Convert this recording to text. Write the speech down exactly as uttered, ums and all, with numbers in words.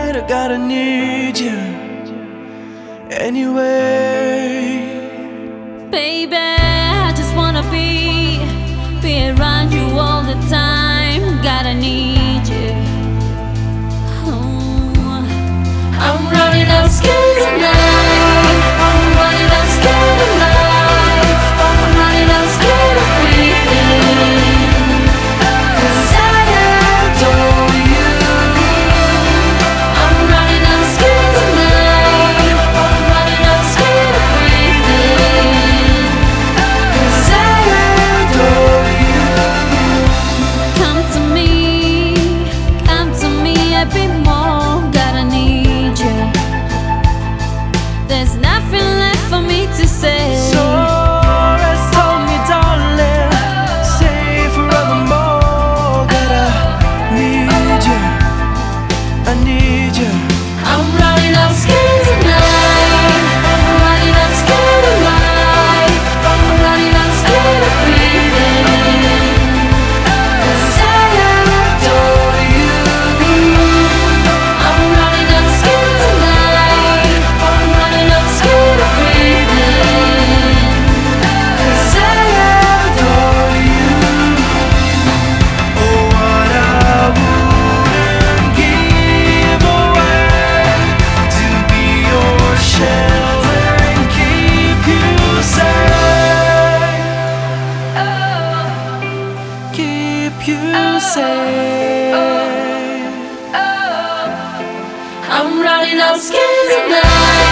tonight, I gotta need you anyway. Baby, I just wanna be, be around you all the time. Gotta need you. Oh. I'm running out scared tonight. I'm running out scared of life. I'm running out scared of breathing. 'Cause I adore you. I'm running out scared tonight. I'm running out scared of breathing. 'Cause I adore you. Come to me, come to me a bit more. Gotta need you. There's nothing left for me to say. So rest on me, darling, say forevermore that I need you, I need you. I'm running out scared tonight. I'm running out scared of life. I'm running out scared of breathing. 'Cause I adore you. I'm running out scared tonight. I'm running out scared of breathing. 'Cause I adore you. Oh, what I wouldn't give away to be your shelter and keep you safe, keep you safe. I'm running out scared tonight.